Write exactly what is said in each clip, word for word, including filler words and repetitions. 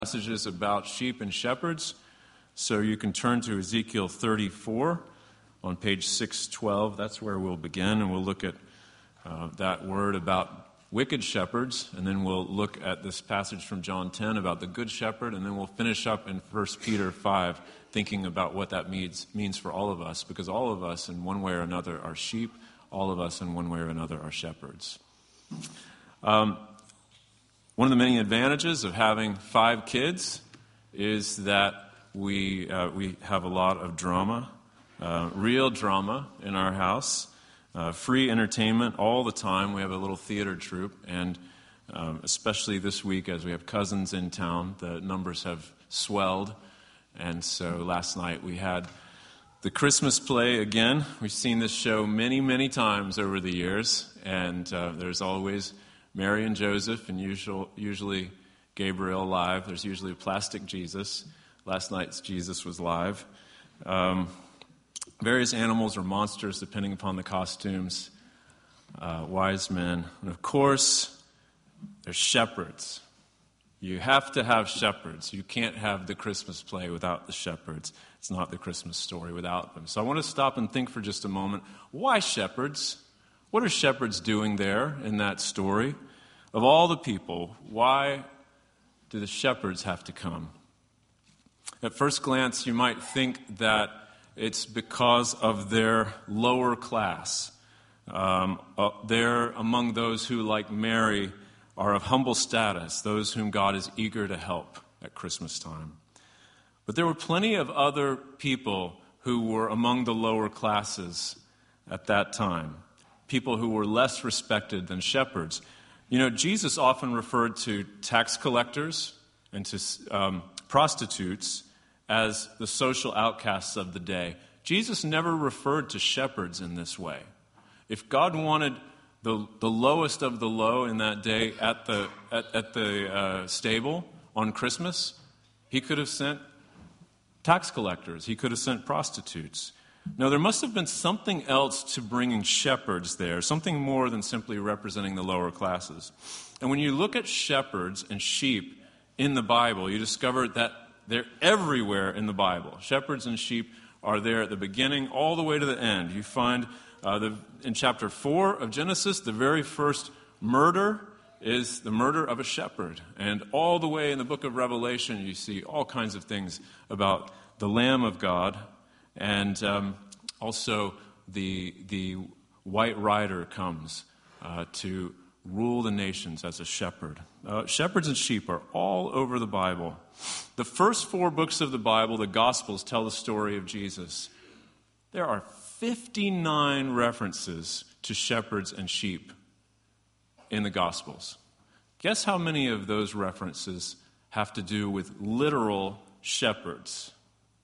Passages about sheep and shepherds. So you can turn to Ezekiel thirty-four on page six twelve. That's where we'll begin, and we'll look at uh, that word about wicked shepherds, and then we'll look at this passage from John ten about the good shepherd, and then we'll finish up in First Peter five, thinking about what that means, means for all of us, because all of us in one way or another are sheep, all of us in one way or another are shepherds. Um, One of the many advantages of having five kids is that we uh, we have a lot of drama, uh, real drama in our house, uh, free entertainment all the time. We have a little theater troupe, and um, especially this week as we have cousins in town, the numbers have swelled. And so last night we had the Christmas play again. We've seen this show many, many times over the years, and uh, there's always Mary and Joseph, and usual, usually Gabriel live. There's usually a plastic Jesus. Last night's Jesus was live. Um, various animals or monsters, depending upon the costumes. Uh, wise men. And of course, there's shepherds. You have to have shepherds. You can't have the Christmas play without the shepherds. It's not the Christmas story without them. So I want to stop and think for just a moment. Why shepherds? What are shepherds doing there in that story? Of all the people, why do the shepherds have to come? At first glance, you might think that it's because of their lower class. Um, uh, they're among those who, like Mary, are of humble status, those whom God is eager to help at Christmas time. But there were plenty of other people who were among the lower classes at that time. People who were less respected than shepherds. You know, Jesus often referred to tax collectors and to um, prostitutes as the social outcasts of the day. Jesus never referred to shepherds in this way. If God wanted the, the lowest of the low in that day at the, at, at the uh, stable on Christmas, he could have sent tax collectors. He could have sent prostitutes. Now, there must have been something else to bringing shepherds there, something more than simply representing the lower classes. And when you look at shepherds and sheep in the Bible, you discover that they're everywhere in the Bible. Shepherds and sheep are there at the beginning all the way to the end. You find uh, the, in chapter four of Genesis, the very first murder is the murder of a shepherd. And all the way in the book of Revelation, you see all kinds of things about the Lamb of God. And um, also the the white rider comes uh, to rule the nations as a shepherd. Uh, shepherds and sheep are all over the Bible. The first four books of the Bible, the Gospels, tell the story of Jesus. There are fifty-nine references to shepherds and sheep in the Gospels. Guess how many of those references have to do with literal shepherds?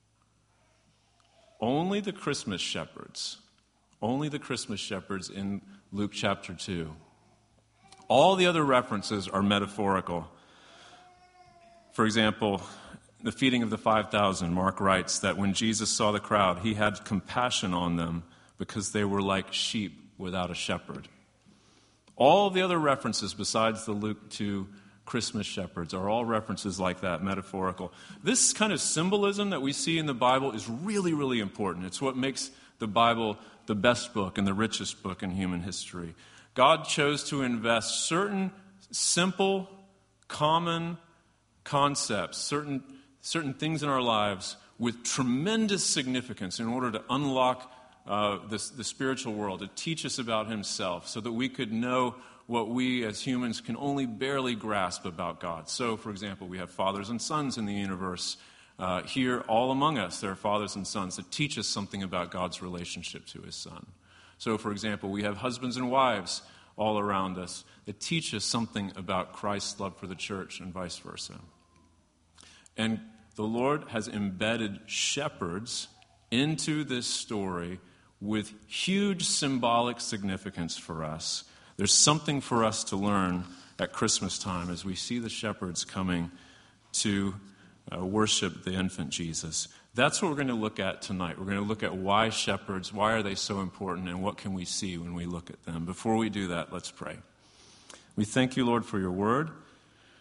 Only the Christmas shepherds. Only the Christmas shepherds in Luke chapter two. All the other references are metaphorical. For example, the feeding of the five thousand, Mark writes that when Jesus saw the crowd, he had compassion on them because they were like sheep without a shepherd. All the other references besides the Luke two Christmas shepherds are all references like that, metaphorical. This kind of symbolism that we see in the Bible is really, really important. It's what makes the Bible the best book and the richest book in human history. God chose to invest certain simple, common concepts, certain, certain things in our lives with tremendous significance in order to unlock uh, this, the spiritual world, to teach us about himself so that we could know what we as humans can only barely grasp about God. So, for example, we have fathers and sons in the universe. Uh, here, all among us, there are fathers and sons that teach us something about God's relationship to his Son. So, for example, we have husbands and wives all around us that teach us something about Christ's love for the church and vice versa. And the Lord has embedded shepherds into this story with huge symbolic significance for us. There's something for us to learn at Christmas time as we see the shepherds coming to uh, worship the infant Jesus. That's what we're going to look at tonight. We're going to look at why shepherds, why are they so important, and what can we see when we look at them. Before we do that, let's pray. We thank you, Lord, for your word.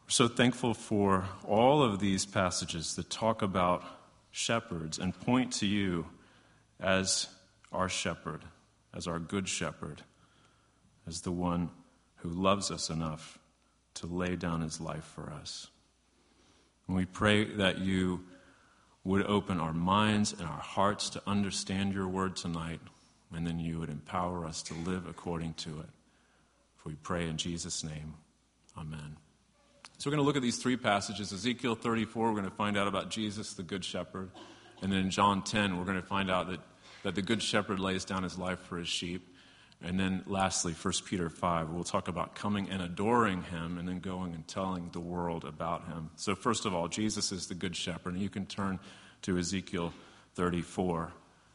We're so thankful for all of these passages that talk about shepherds and point to you as our shepherd, as our good shepherd, as the one who loves us enough to lay down his life for us. And we pray that you would open our minds and our hearts to understand your word tonight, and then you would empower us to live according to it. For we pray in Jesus' name, amen. So we're going to look at these three passages. Ezekiel thirty-four, we're going to find out about Jesus, the Good Shepherd. And then in John ten, we're going to find out that, that the Good Shepherd lays down his life for his sheep. And then lastly, First Peter five, we'll talk about coming and adoring him and then going and telling the world about him. So first of all, Jesus is the Good Shepherd. And you can turn to Ezekiel thirty-four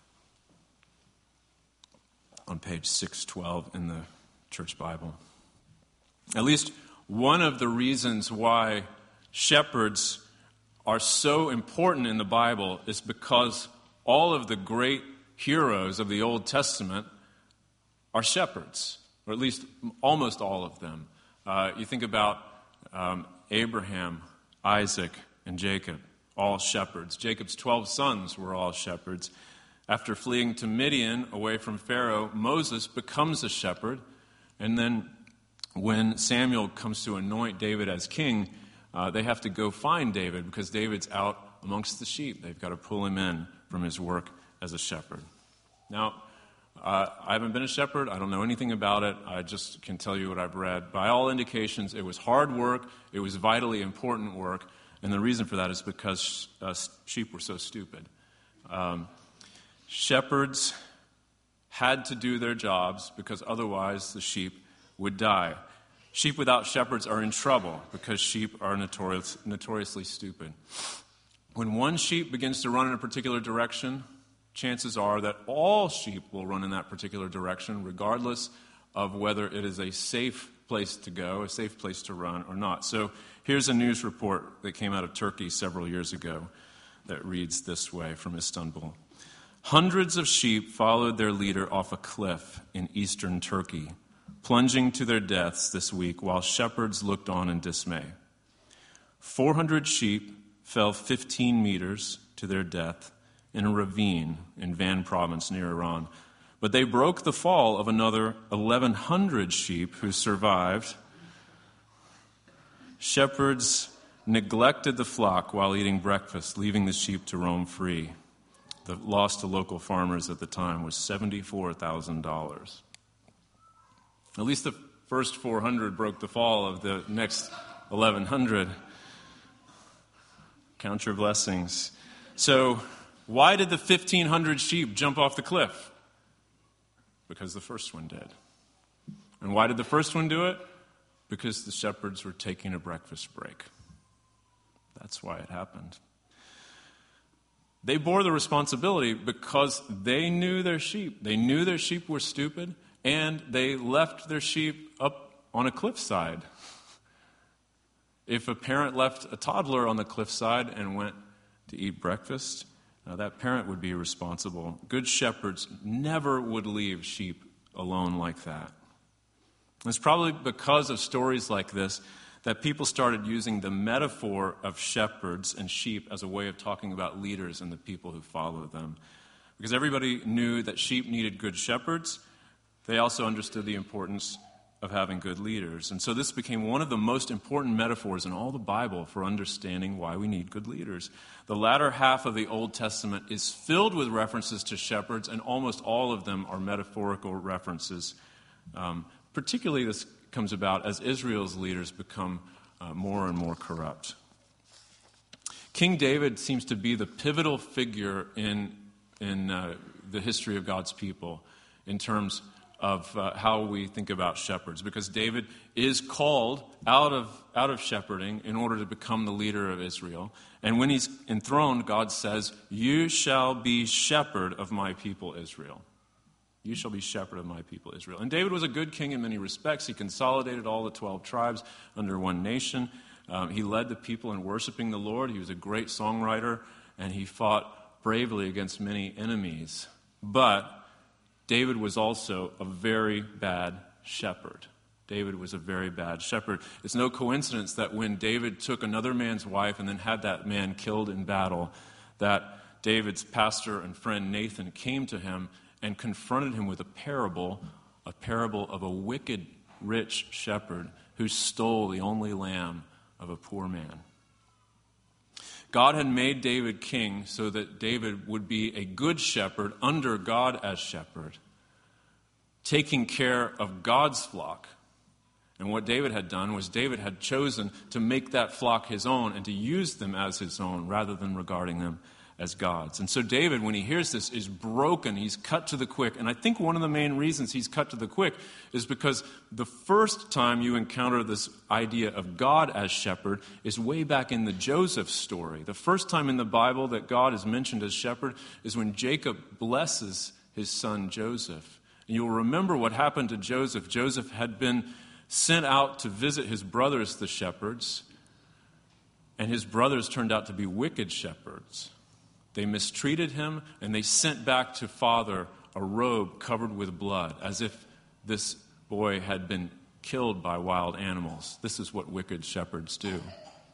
on page six twelve in the Church Bible. At least one of the reasons why shepherds are so important in the Bible is because all of the great heroes of the Old Testament are shepherds, or at least almost all of them. Uh, you think about um, Abraham, Isaac, and Jacob, all shepherds. Jacob's twelve sons were all shepherds. After fleeing to Midian, away from Pharaoh, Moses becomes a shepherd, and then when Samuel comes to anoint David as king, uh, they have to go find David because David's out amongst the sheep. They've got to pull him in from his work as a shepherd. Now, uh, I haven't been a shepherd. I don't know anything about it. I just can tell you what I've read. By all indications, it was hard work. It was vitally important work. And the reason for that is because uh, sheep were so stupid. Um, shepherds had to do their jobs because otherwise the sheep would die. Sheep without shepherds are in trouble because sheep are notorious, notoriously stupid. When one sheep begins to run in a particular direction, chances are that all sheep will run in that particular direction, regardless of whether it is a safe place to go, a safe place to run, or not. So here's a news report that came out of Turkey several years ago that reads this way from Istanbul. Hundreds of sheep followed their leader off a cliff in eastern Turkey, plunging to their deaths this week while shepherds looked on in dismay. four hundred sheep fell fifteen meters to their death in a ravine in Van province near Iran. But they broke the fall of another eleven hundred sheep who survived. Shepherds neglected the flock while eating breakfast, leaving the sheep to roam free. The loss to local farmers at the time was seventy-four thousand dollars. At least the first four hundred broke the fall of the next eleven hundred. Count your blessings. So, why did the fifteen hundred sheep jump off the cliff? Because the first one did. And why did the first one do it? Because the shepherds were taking a breakfast break. That's why it happened. They bore the responsibility because they knew their sheep. They knew their sheep were stupid, and they left their sheep up on a cliffside. If a parent left a toddler on the cliffside and went to eat breakfast, now that parent would be responsible. Good shepherds never would leave sheep alone like that. It's probably because of stories like this that people started using the metaphor of shepherds and sheep as a way of talking about leaders and the people who follow them. Because everybody knew that sheep needed good shepherds, they also understood the importance of having good leaders. And so this became one of the most important metaphors in all the Bible for understanding why we need good leaders. The latter half of the Old Testament is filled with references to shepherds, and almost all of them are metaphorical references. Um, particularly this comes about as Israel's leaders become uh, more and more corrupt. King David seems to be the pivotal figure in, in uh, the history of God's people in terms of uh, how we think about shepherds, because David is called out of out of shepherding in order to become the leader of Israel. And when he's enthroned, God says, "You shall be shepherd of my people Israel." You shall be shepherd of my people Israel. And David was a good king in many respects. He consolidated all the twelve tribes under one nation. Um, he led the people in worshiping the Lord. He was a great songwriter, and he fought bravely against many enemies. But David was also a very bad shepherd. David was a very bad shepherd. It's no coincidence that when David took another man's wife and then had that man killed in battle, that David's pastor and friend Nathan came to him and confronted him with a parable, a parable of a wicked rich shepherd who stole the only lamb of a poor man. God had made David king so that David would be a good shepherd under God as shepherd, taking care of God's flock. And what David had done was David had chosen to make that flock his own and to use them as his own rather than regarding them as God's. And so David, when he hears this, is broken. He's cut to the quick. And I think one of the main reasons he's cut to the quick is because the first time you encounter this idea of God as shepherd is way back in the Joseph story. The first time in the Bible that God is mentioned as shepherd is when Jacob blesses his son Joseph. And you'll remember what happened to Joseph. Joseph had been sent out to visit his brothers, the shepherds, and his brothers turned out to be wicked shepherds. They mistreated him, and they sent back to father a robe covered with blood, as if this boy had been killed by wild animals. This is what wicked shepherds do.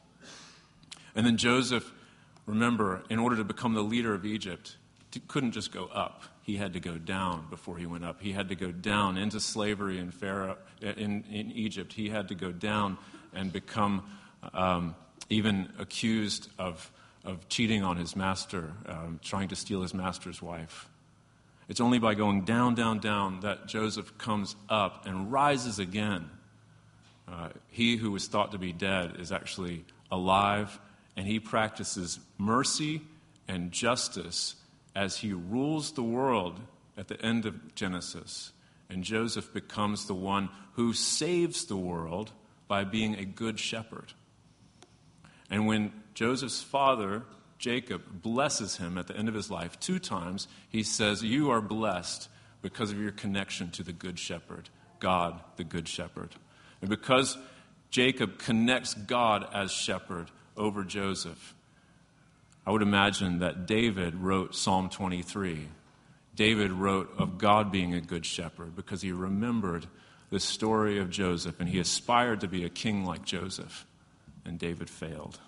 And then Joseph, remember, in order to become the leader of Egypt, couldn't just go up. He had to go down before he went up. He had to go down into slavery in Pharaoh, in, in Egypt. He had to go down and become um, even accused of of cheating on his master, um, trying to steal his master's wife. It's only by going down, down, down that Joseph comes up and rises again. Uh, he who was thought to be dead is actually alive, and he practices mercy and justice as he rules the world at the end of Genesis. And Joseph becomes the one who saves the world by being a good shepherd. And when Joseph's father, Jacob, blesses him at the end of his life two times, he says, "You are blessed because of your connection to the good shepherd, God, the good shepherd." And because Jacob connects God as shepherd over Joseph, I would imagine that David wrote Psalm twenty-three. David wrote of God being a good shepherd because he remembered the story of Joseph, and he aspired to be a king like Joseph. And David failed.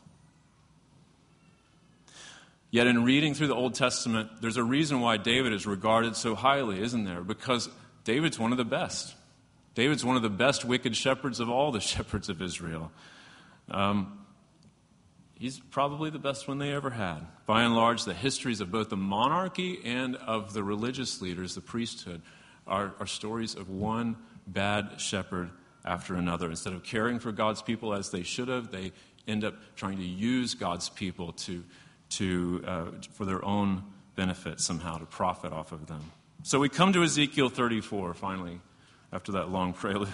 Yet in reading through the Old Testament, there's a reason why David is regarded so highly, isn't there? Because David's one of the best. David's one of the best wicked shepherds of all the shepherds of Israel. Um, he's probably the best one they ever had. By and large, the histories of both the monarchy and of the religious leaders, the priesthood, are, are stories of one bad shepherd after another. Instead of caring for God's people as they should have, they end up trying to use God's people to, to uh, for their own benefit somehow, to profit off of them. So we come to Ezekiel thirty-four, finally, after that long prelude.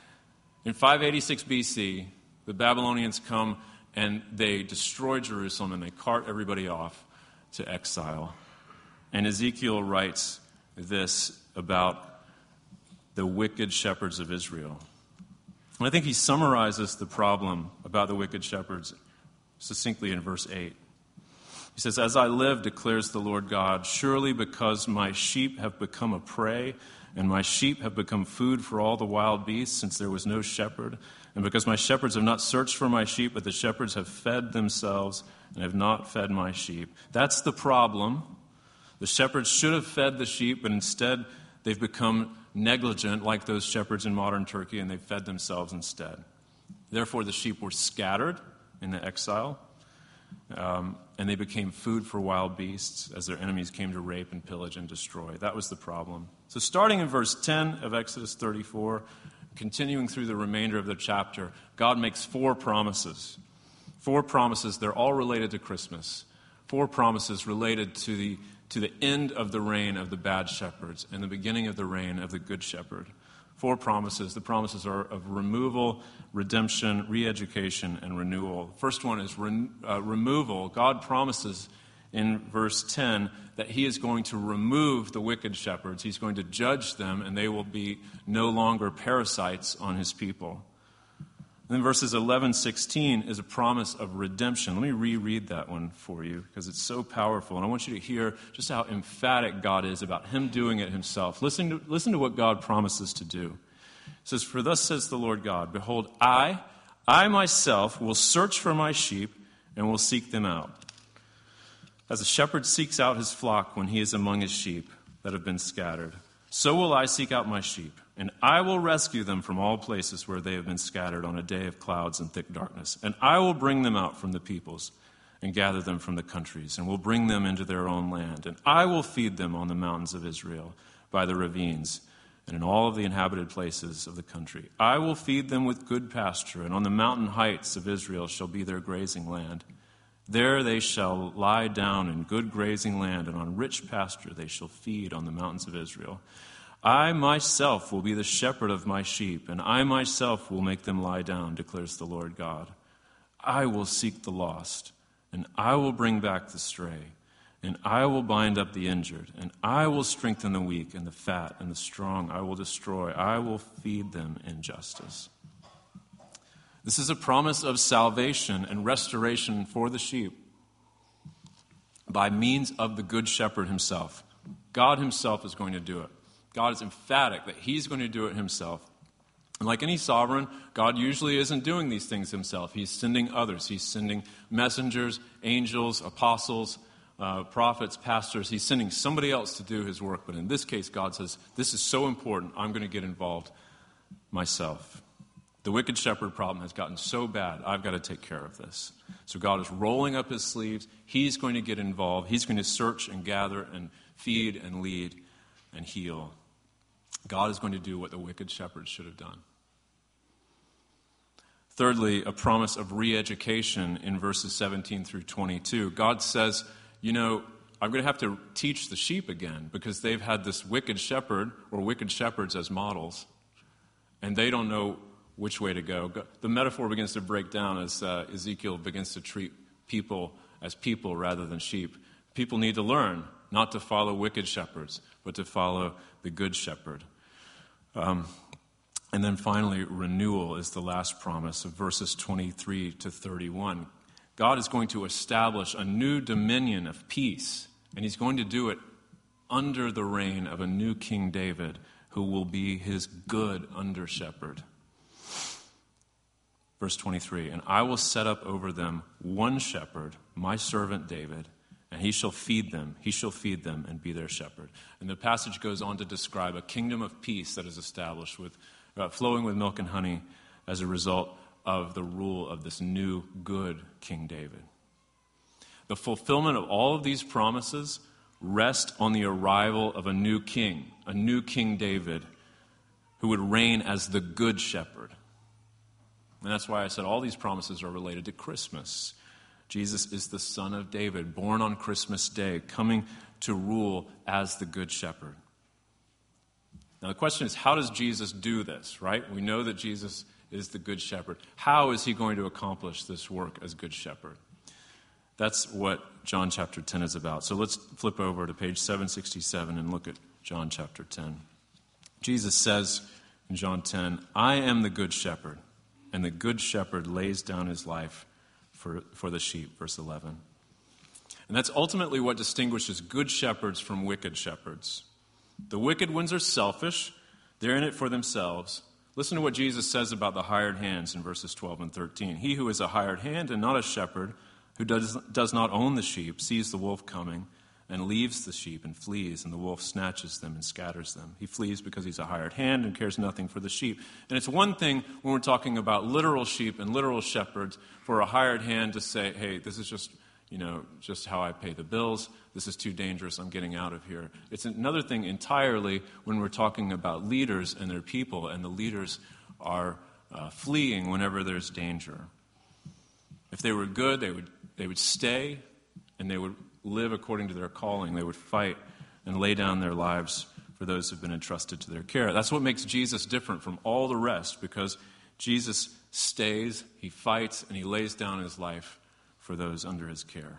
In five eighty-six B C, the Babylonians come and they destroy Jerusalem and they cart everybody off to exile. And Ezekiel writes this about the wicked shepherds of Israel. And I think he summarizes the problem about the wicked shepherds succinctly in verse eight. He says, "As I live, declares the Lord God, surely because my sheep have become a prey, and my sheep have become food for all the wild beasts, since there was no shepherd, and because my shepherds have not searched for my sheep, but the shepherds have fed themselves and have not fed my sheep." That's the problem. The shepherds should have fed the sheep, but instead they've become negligent like those shepherds in modern Turkey, and they fed themselves instead. Therefore, the sheep were scattered in the exile, um, and they became food for wild beasts as their enemies came to rape and pillage and destroy. That was the problem. So starting in verse ten of Exodus thirty-four, continuing through the remainder of the chapter, God makes four promises. Four promises, they're all related to Christmas. Four promises related to the to the end of the reign of the bad shepherds and the beginning of the reign of the good shepherd. Four promises. The promises are of removal, redemption, re-education, and renewal. First one is re- uh, removal. God promises in verse ten that he is going to remove the wicked shepherds. He's going to judge them, and they will be no longer parasites on his people. And then verses eleven, sixteen is a promise of redemption. Let me reread that one for you because it's so powerful. And I want you to hear just how emphatic God is about him doing it himself. Listen to, listen to what God promises to do. It says, "For thus says the Lord God, behold, I, I myself will search for my sheep and will seek them out. As a shepherd seeks out his flock when he is among his sheep that have been scattered, so will I seek out my sheep, and I will rescue them from all places where they have been scattered on a day of clouds and thick darkness. And I will bring them out from the peoples and gather them from the countries, and will bring them into their own land. And I will feed them on the mountains of Israel, by the ravines, and in all of the inhabited places of the country. I will feed them with good pasture, and on the mountain heights of Israel shall be their grazing land. There they shall lie down in good grazing land, and on rich pasture they shall feed on the mountains of Israel. I myself will be the shepherd of my sheep, and I myself will make them lie down, declares the Lord God. I will seek the lost, and I will bring back the stray, and I will bind up the injured, and I will strengthen the weak, and the fat and the strong I will destroy. I will feed them in justice." This is a promise of salvation and restoration for the sheep by means of the Good Shepherd himself. God himself is going to do it. God is emphatic that he's going to do it himself. And like any sovereign, God usually isn't doing these things himself. He's sending others. He's sending messengers, angels, apostles, uh, prophets, pastors. He's sending somebody else to do his work. But in this case, God says, this is so important, I'm going to get involved myself. The wicked shepherd problem has gotten so bad, I've got to take care of this. So God is rolling up his sleeves. He's going to get involved. He's going to search and gather and feed and lead and heal. God is going to do what the wicked shepherd should have done. Thirdly, a promise of re-education in verses seventeen through twenty-two. God says, you know, I'm going to have to teach the sheep again because they've had this wicked shepherd or wicked shepherds as models, and they don't know which way to go. The metaphor begins to break down as uh, Ezekiel begins to treat people as people rather than sheep. People need to learn not to follow wicked shepherds, but to follow the good shepherd. Um, and then finally, renewal is the last promise of verses twenty-three to thirty-one. God is going to establish a new dominion of peace, and he's going to do it under the reign of a new King David, who will be his good under-shepherd. Verse twenty-three, "And I will set up over them one shepherd, my servant David, and he shall feed them, he shall feed them and be their shepherd." And the passage goes on to describe a kingdom of peace that is established with uh, flowing with milk and honey as a result of the rule of this new good King David. The fulfillment of all of these promises rest on the arrival of a new king, a new King David, who would reign as the good shepherd. And that's why I said all these promises are related to Christmas. Jesus is the Son of David, born on Christmas Day, coming to rule as the Good Shepherd. Now the question is, how does Jesus do this, right? We know that Jesus is the Good Shepherd. How is he going to accomplish this work as Good Shepherd? That's what John chapter ten is about. So let's flip over to page seven sixty-seven and look at John chapter ten. Jesus says in John ten, "I am the Good Shepherd, and the Good Shepherd lays down his life for, for the sheep," verse eleven. And that's ultimately what distinguishes good shepherds from wicked shepherds. The wicked ones are selfish. They're in it for themselves. Listen to what Jesus says about the hired hands in verses twelve and thirteen. "He who is a hired hand and not a shepherd, who does, does not own the sheep, sees the wolf coming and leaves the sheep and flees, and the wolf snatches them and scatters them. He flees because he's a hired hand and cares nothing for the sheep." And it's one thing when we're talking about literal sheep and literal shepherds for a hired hand to say, hey, this is just, you know, just how I pay the bills. This is too dangerous. I'm getting out of here. It's another thing entirely when we're talking about leaders and their people, and the leaders are uh, fleeing whenever there's danger. If they were good, they would they would stay, and they would live according to their calling. They would fight and lay down their lives for those who've been entrusted to their care. That's what makes Jesus different from all the rest, because Jesus stays, he fights, and he lays down his life for those under his care.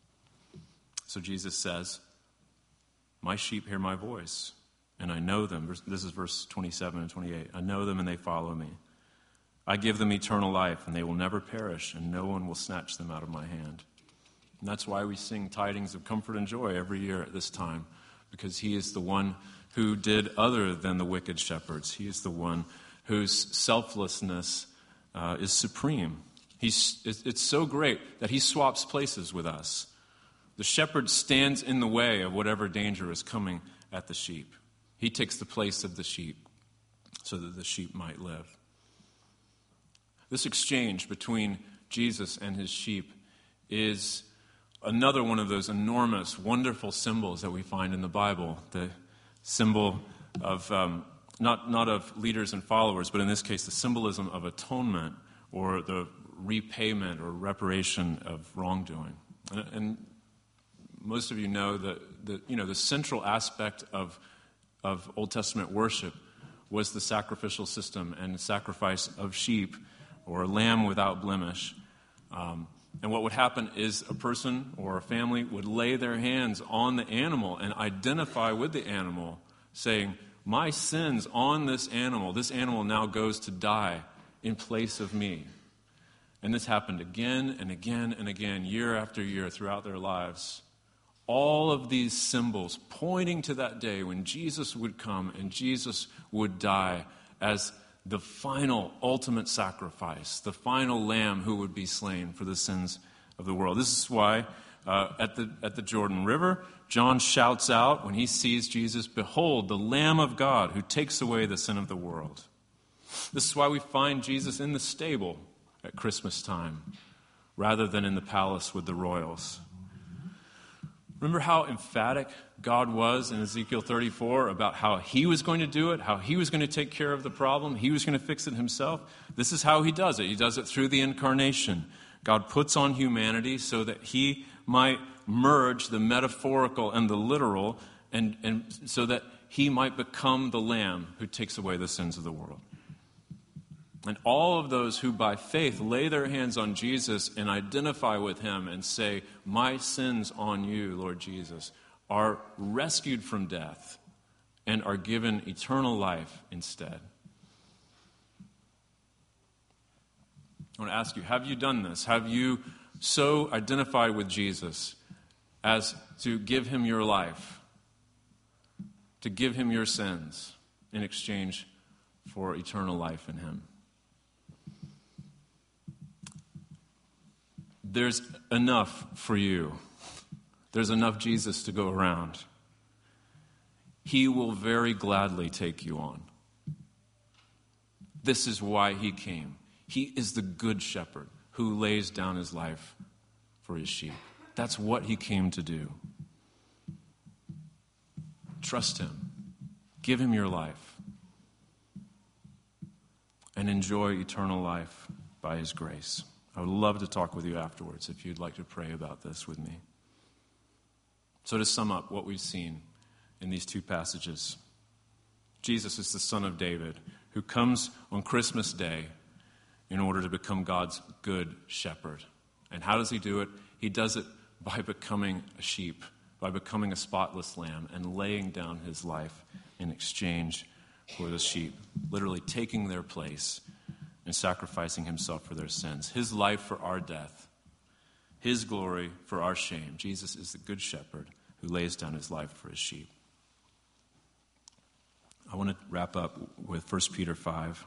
So Jesus says, "My sheep hear my voice, and I know them." This is verse twenty-seven and twenty-eight. "I know them, and they follow me. I give them eternal life, and they will never perish, and no one will snatch them out of my hand." And that's why we sing tidings of comfort and joy every year at this time, because he is the one who did other than the wicked shepherds. He is the one whose selflessness uh, is supreme. He's, it's so great that he swaps places with us. The shepherd stands in the way of whatever danger is coming at the sheep. He takes the place of the sheep so that the sheep might live. This exchange between Jesus and his sheep is another one of those enormous, wonderful symbols that we find in the Bible. The symbol of, um, not, not of leaders and followers, but in this case, the symbolism of atonement or the repayment or reparation of wrongdoing. And, and most of you know that the, you know, the central aspect of, of Old Testament worship was the sacrificial system and the sacrifice of sheep or a lamb without blemish. Um, and what would happen is a person or a family would lay their hands on the animal and identify with the animal, saying, my sins on this animal, this animal now goes to die in place of me. And this happened again and again and again, year after year throughout their lives. All of these symbols pointing to that day when Jesus would come and Jesus would die as the final, ultimate sacrifice, the final lamb who would be slain for the sins of the world. This is why uh, at the at the Jordan River, John shouts out when he sees Jesus, "Behold, the Lamb of God who takes away the sin of the world." This is why we find Jesus in the stable at Christmas time rather than in the palace with the royals. Remember how emphatic God was in Ezekiel thirty-four about how he was going to do it, how he was going to take care of the problem, he was going to fix it himself? This is how he does it. He does it through the incarnation. God puts on humanity so that he might merge the metaphorical and the literal, and, and so that he might become the Lamb who takes away the sins of the world. And all of those who by faith lay their hands on Jesus and identify with him and say, my sins on you, Lord Jesus, are rescued from death and are given eternal life instead. I want to ask you, have you done this? Have you so identified with Jesus as to give him your life, to give him your sins in exchange for eternal life in him? There's enough for you. There's enough Jesus to go around. He will very gladly take you on. This is why he came. He is the good shepherd who lays down his life for his sheep. That's what he came to do. Trust him. Give him your life. And enjoy eternal life by his grace. I would love to talk with you afterwards if you'd like to pray about this with me. So to sum up what we've seen in these two passages, Jesus is the Son of David who comes on Christmas Day in order to become God's good shepherd. And how does he do it? He does it by becoming a sheep, by becoming a spotless lamb and laying down his life in exchange for the sheep, literally taking their place and sacrificing himself for their sins. His life for our death. His glory for our shame. Jesus is the good shepherd who lays down his life for his sheep. I want to wrap up with First Peter five.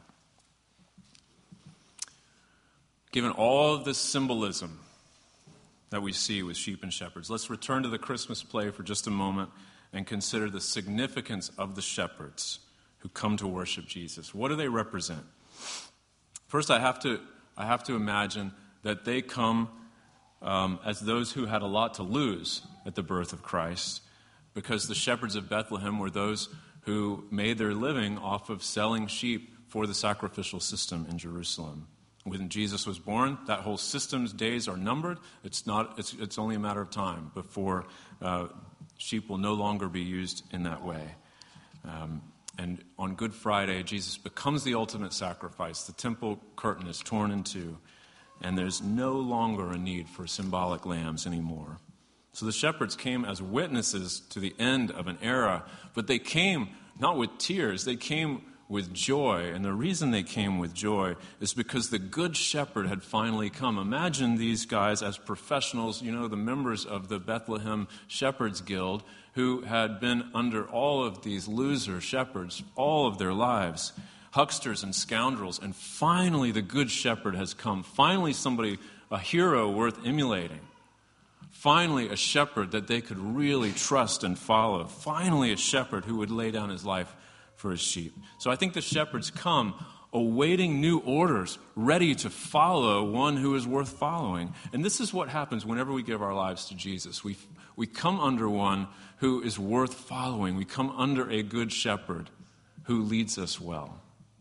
Given all of this symbolism that we see with sheep and shepherds, let's return to the Christmas play for just a moment and consider the significance of the shepherds who come to worship Jesus. What do they represent? First, I have to I have to imagine that they come um, as those who had a lot to lose at the birth of Christ, because the shepherds of Bethlehem were those who made their living off of selling sheep for the sacrificial system in Jerusalem. When Jesus was born, that whole system's days are numbered. It's not. It's, it's only a matter of time before uh, sheep will no longer be used in that way. Um, And on Good Friday, Jesus becomes the ultimate sacrifice. The temple curtain is torn in two, and there's no longer a need for symbolic lambs anymore. So the shepherds came as witnesses to the end of an era, but they came not with tears, they came with joy. And the reason they came with joy is because the good shepherd had finally come. Imagine these guys as professionals, you know, the members of the Bethlehem Shepherds Guild, who had been under all of these loser shepherds all of their lives. hucksters and scoundrels, and finally the good shepherd has come. Finally somebody, a hero worth emulating. Finally a shepherd that they could really trust and follow. Finally a shepherd who would lay down his life for his sheep. So I think the shepherds come awaiting new orders, ready to follow one who is worth following. And this is what happens whenever we give our lives to Jesus. We, we come under one who is worth following. We come under a good shepherd who leads us well.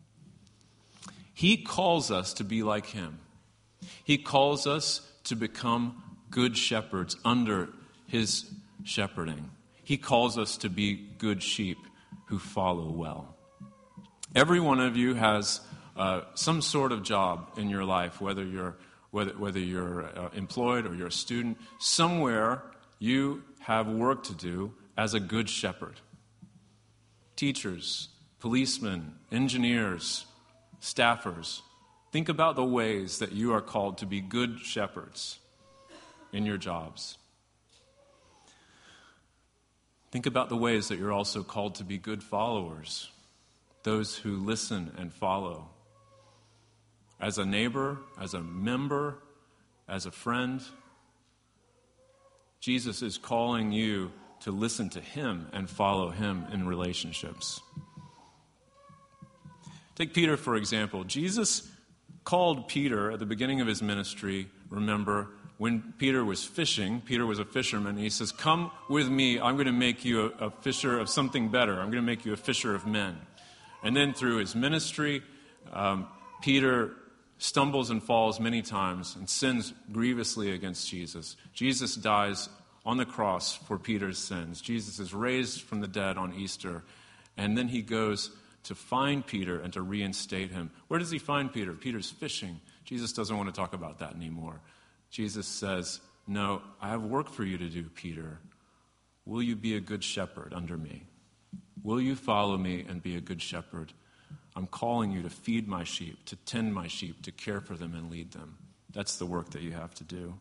He calls us to be like him. He calls us to become good shepherds under his shepherding. He calls us to be good sheep who follow well. Every one of you has uh, some sort of job in your life, whether you're whether whether you're uh, employed or you're a student. Somewhere you have work to do as a good shepherd. Teachers, policemen, engineers, staffers, think about the ways that you are called to be good shepherds in your jobs. Think about the ways that you're also called to be good followers, those who listen and follow. As a neighbor, as a member, as a friend, Jesus is calling you to listen to him and follow him in relationships. Take Peter, for example. Jesus called Peter at the beginning of his ministry, remember, when Peter was fishing. Peter was a fisherman, and he says, "Come with me, I'm going to make you a, a fisher of something better. I'm going to make you a fisher of men." And then through his ministry, um, Peter stumbles and falls many times and sins grievously against Jesus. Jesus dies on the cross for Peter's sins. Jesus is raised from the dead on Easter, and then he goes to find Peter and to reinstate him. Where does he find Peter? Peter's fishing. Jesus doesn't want to talk about that anymore. Jesus says, "No, I have work for you to do, Peter. Will you be a good shepherd under me? Will you follow me and be a good shepherd? I'm calling you to feed my sheep, to tend my sheep, to care for them and lead them." That's the work that you have to do.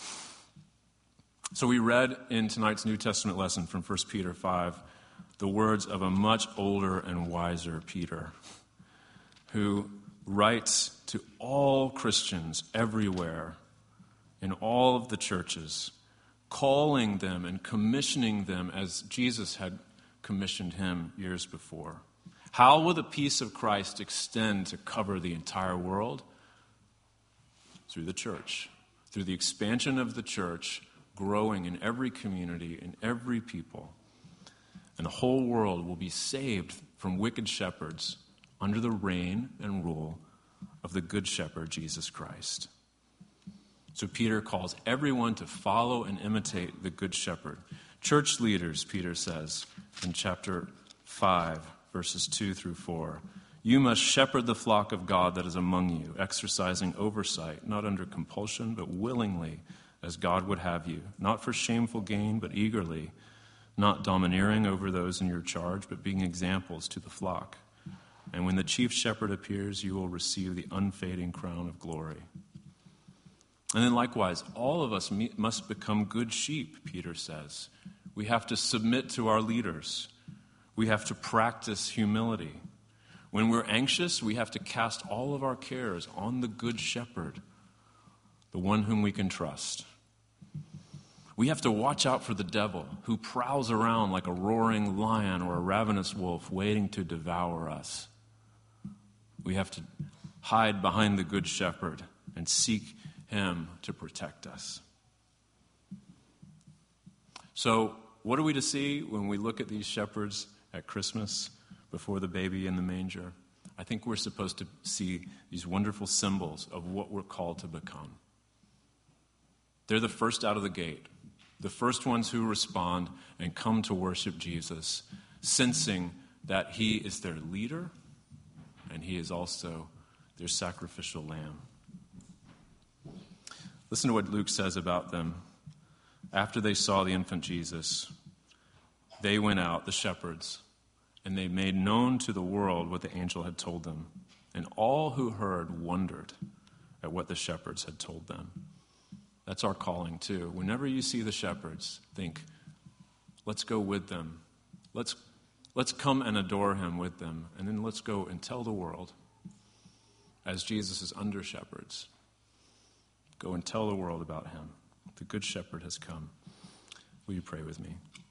So we read in tonight's New Testament lesson from First Peter five the words of a much older and wiser Peter, who writes to all Christians everywhere, in all of the churches, calling them and commissioning them as Jesus had commissioned him years before. How will the peace of Christ extend to cover the entire world? Through the church. Through the expansion of the church, growing in every community, in every people. And the whole world will be saved from wicked shepherds under the reign and rule of the good shepherd, Jesus Christ. So Peter calls everyone to follow and imitate the good shepherd. Church leaders, Peter says in chapter five, verses two through four, "You must shepherd the flock of God that is among you, exercising oversight, not under compulsion, but willingly, as God would have you, not for shameful gain, but eagerly, not domineering over those in your charge, but being examples to the flock. And when the chief shepherd appears, you will receive the unfading crown of glory." And then likewise, all of us must become good sheep, Peter says. We have to submit to our leaders. We have to practice humility. When we're anxious, we have to cast all of our cares on the good shepherd, the one whom we can trust. We have to watch out for the devil, who prowls around like a roaring lion or a ravenous wolf waiting to devour us. We have to hide behind the good shepherd and seek him to protect us. So, what are we to see when we look at these shepherds at Christmas before the baby in the manger? I think we're supposed to see these wonderful symbols of what we're called to become. They're the first out of the gate, the first ones who respond and come to worship Jesus, sensing that he is their leader and he is also their sacrificial lamb. Listen to what Luke says about them. After they saw the infant Jesus, they went out, the shepherds, and they made known to the world what the angel had told them. And all who heard wondered at what the shepherds had told them. That's our calling too. Whenever you see the shepherds, think, let's go with them. Let's Let's come and adore him with them, and then let's go and tell the world, as Jesus' under shepherds, go and tell the world about him. The good shepherd has come. Will you pray with me?